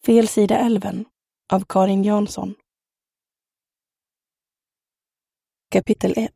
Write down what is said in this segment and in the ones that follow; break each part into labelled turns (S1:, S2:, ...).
S1: Felsida älven av Karin Jansson. Kapitel 1.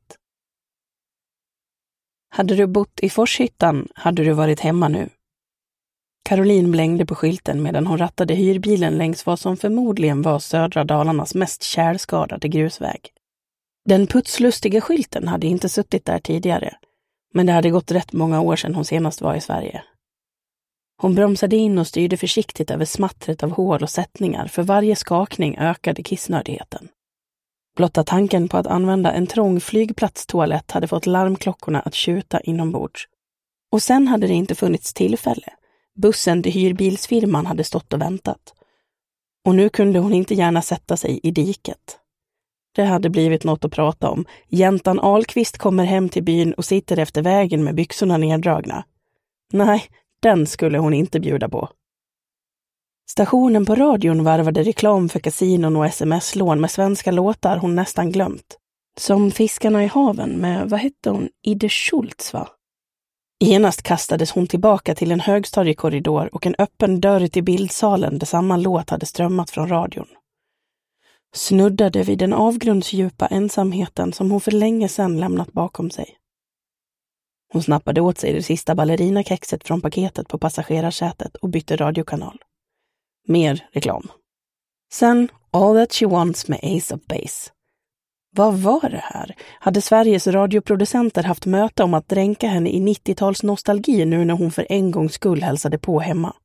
S1: Hade du bott i Forshyttan hade du varit hemma nu. Caroline blängde på skylten medan hon rattade hyrbilen längs vad som förmodligen var södra Dalarnas mest tjälskadade grusväg. Den putslustiga skylten hade inte suttit där tidigare, men det hade gått rätt många år sedan hon senast var i Sverige. Hon bromsade in och styrde försiktigt över smattret av hår och sättningar, för varje skakning ökade kissnödigheten. Blotta tanken på att använda en trång flygplatstoalett hade fått larmklockorna att tjuta inombords. Och sen hade det inte funnits tillfälle. Bussen till hyrbilsfirman hade stått och väntat. Och nu kunde hon inte gärna sätta sig i diket. Det hade blivit något att prata om. Jäntan Ahlqvist kommer hem till byn och sitter efter vägen med byxorna neddragna. Nej, den skulle hon inte bjuda på. Stationen på radion varvade reklam för kasinon och sms-lån med svenska låtar hon nästan glömt. Som Fiskarna i haven med, vad hette hon, Ide Schultz va? Genast kastades hon tillbaka till en högstadiekorridor och en öppen dörr till bildsalen där samma låt hade strömmat från radion. Snuddade vid den avgrundsdjupa ensamheten som hon för länge sedan lämnat bakom sig. Hon snappade åt sig det sista ballerinakexet från paketet på passagerarsätet och bytte radiokanal. Mer reklam. Sen All That She Wants med Ace of Base. Vad var det här? Hade Sveriges radioproducenter haft möte om att dränka henne i 90-tals nostalgi nu när hon för en gångs skull hälsade på hemma?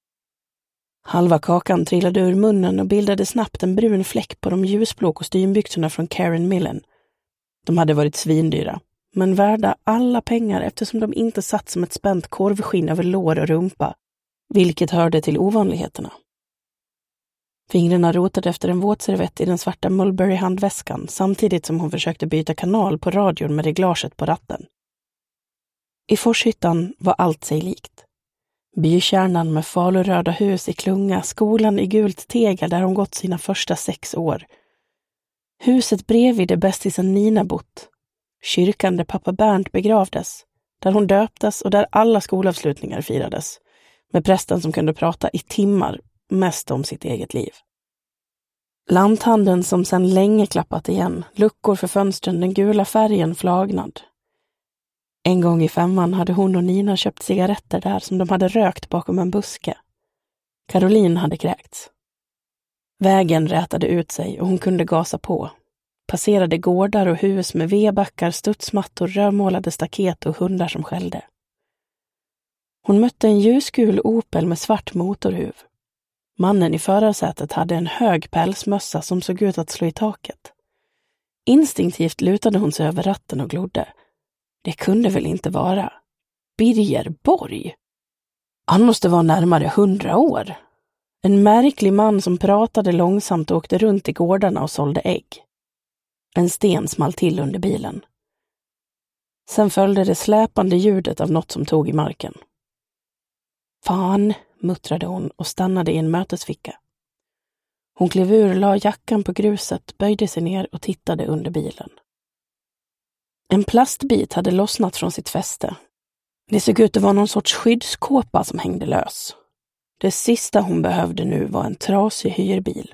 S1: Halva kakan trillade ur munnen och bildade snabbt en brun fläck på de ljusblå kostymbyxorna från Karen Millen. De hade varit svindyra, men värda alla pengar eftersom de inte satt som ett spänt korvskinn över lår och rumpa, vilket hörde till ovanligheterna. Fingrarna rotade efter en våtservett i den svarta Mulberry-handväskan samtidigt som hon försökte byta kanal på radion med reglaget på ratten. I Forshyttan var allt sig likt. Bykärnan med faluröda hus i klunga, skolan i gult tegel där hon gått sina första 6 år. Huset bredvid där bästisen Nina bott. Kyrkan där pappa Bernt begravdes, där hon döptes och där alla skolavslutningar firades. Med prästen som kunde prata i timmar, mest om sitt eget liv. Lanthandeln som sedan länge klappat igen, luckor för fönstren, den gula färgen flagnad. En gång i 5:an hade hon och Nina köpt cigaretter där som de hade rökt bakom en buske. Caroline hade kräkts. Vägen rätade ut sig och hon kunde gasa på. Passerade gårdar och hus med vebackar, studsmattor, rödmålade staket och hundar som skällde. Hon mötte en ljusgul Opel med svart motorhuv. Mannen i förarsätet hade en hög pälsmössa som såg ut att slå i taket. Instinktivt lutade hon sig över ratten och glodde. Det kunde väl inte vara Birger Borg? Han måste vara närmare 100 år. En märklig man som pratade långsamt och åkte runt i gårdarna och sålde ägg. En sten small till under bilen. Sen följde det släpande ljudet av något som tog i marken. Fan, muttrade hon och stannade i en mötesficka. Hon klev ur, la jackan på gruset, böjde sig ner och tittade under bilen. En plastbit hade lossnat från sitt fäste. Det såg ut att vara någon sorts skyddskåpa som hängde lös. Det sista hon behövde nu var en trasig hyrbil.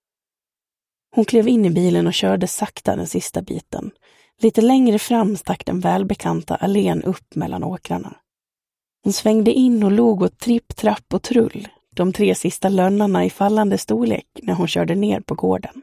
S1: Hon klev in i bilen och körde sakta den sista biten. Lite längre fram stack den välbekanta allén upp mellan åkrarna. Hon svängde in och låg åt tripp, trapp och trull, de 3 sista lönnarna i fallande storlek när hon körde ner på gården.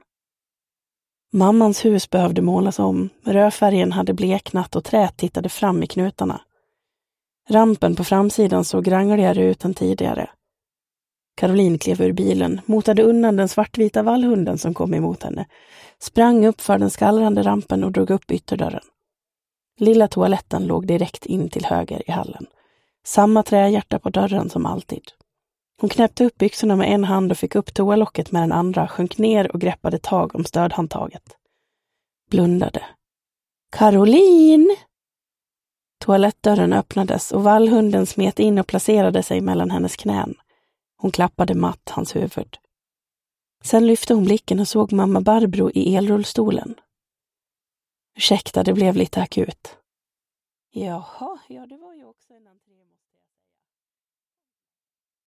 S1: Mammans hus behövde målas om, rödfärgen hade bleknat och träet tittade fram i knutarna. Rampen på framsidan såg rangligare ut än tidigare. Caroline klev ur bilen, motade undan den svartvita vallhunden som kom emot henne, sprang upp för den skallrande rampen och drog upp ytterdörren. Lilla toaletten låg direkt in till höger i hallen. Samma trähjärta på dörren som alltid. Hon knäppte upp byxorna med en hand och fick upp toalocket med den andra, sjönk ner och greppade tag om stödhandtaget. Blundade. Caroline! Toalettdörren öppnades och vallhunden smet in och placerade sig mellan hennes knän. Hon klappade matt hans huvud. Sen lyfte hon blicken och såg mamma Barbro i elrullstolen. Ursäkta, det blev lite akut. Jaha, ja det var ju också en entré.